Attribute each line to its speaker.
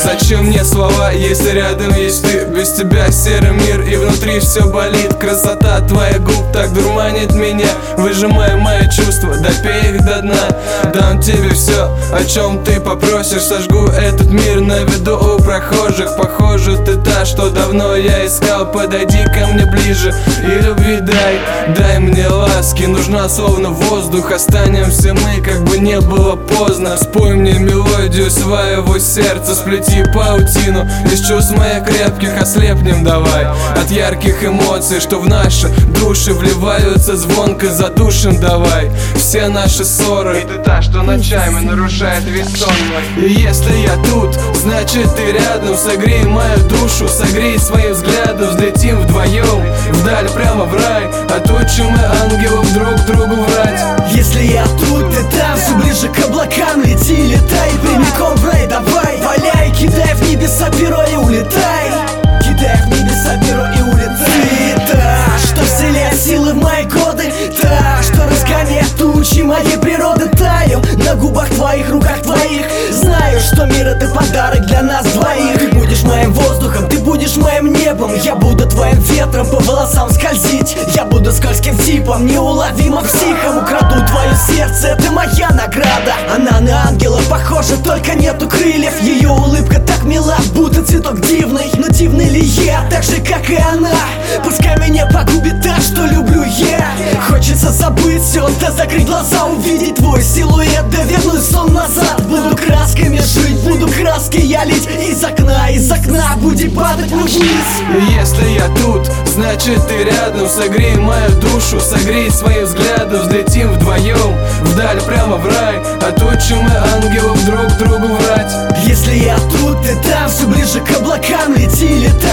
Speaker 1: Зачем мне слова, если рядом есть ты? Без тебя серый мир и внутри все болит. Красота твоих губ так дурманит меня, выжимая мои чувства, допей их до дна. Дам тебе все, о чем ты попросишь. Сожгу этот мир на виду у прохожих. Похоже, ты та, что давно я искал. Подойди ко мне ближе и любви дай мне ласки, нужна словно воздух. Останемся мы, как бы не было поздно. Спой мне мелодию своего сердца, сплети паутину из чувств моих крепких. Ослепнем давай от ярких эмоций, что в наши души вливаются звонко. Задушим давай все наши ссоры. И ты та, что ночами нарушает весь сон мой. И если я тут, значит ты рядом. Согрей мою душу, согрей своим взглядом. Взлетим вдвоем вдаль, прямо в рай. Отучим мы ангелов друг другу врать.
Speaker 2: Если я тут, ты там, все ближе к облакам. Лети, летай, прямиком в рай, давай. Валяй, кидай в небеса перо и улетай. Кидай в небеса перо и улетай. Ты та, что вселяет силы в мои годы. Та, что разгоняет тучи моей природы. Таю на губах твоих, руках твоих. Знаю, что мир это подарок для нас двоих. Ты будешь моим воздухом, ты будешь моим небом. Я буду твоим ветром по волосам скользить. Я буду скользким типом, неуловимым психом. Украду твое сердце, это моя награда. Она на ангела похожа, только нету крыльев. Ее улыбка так мила, будто цветок дивный. Но дивный ли я, так же как и она? Пускай меня погубит та, что люблю я. Хочется забыть все, да закрыть глаза, увидеть твой силуэт, да вернуть сон назад. Буду красками жить, буду краски я лить. Из окна будет падать мой вниз.
Speaker 1: Если я тут, значит ты рядом. Согрей мою душу, согрей своим взглядом. Взлетим вдвоем вдаль, прямо в рай. Отучим мы ангелов друг другу врать.
Speaker 2: Если я тут, ты там, все ближе к облакам. Лети, летай.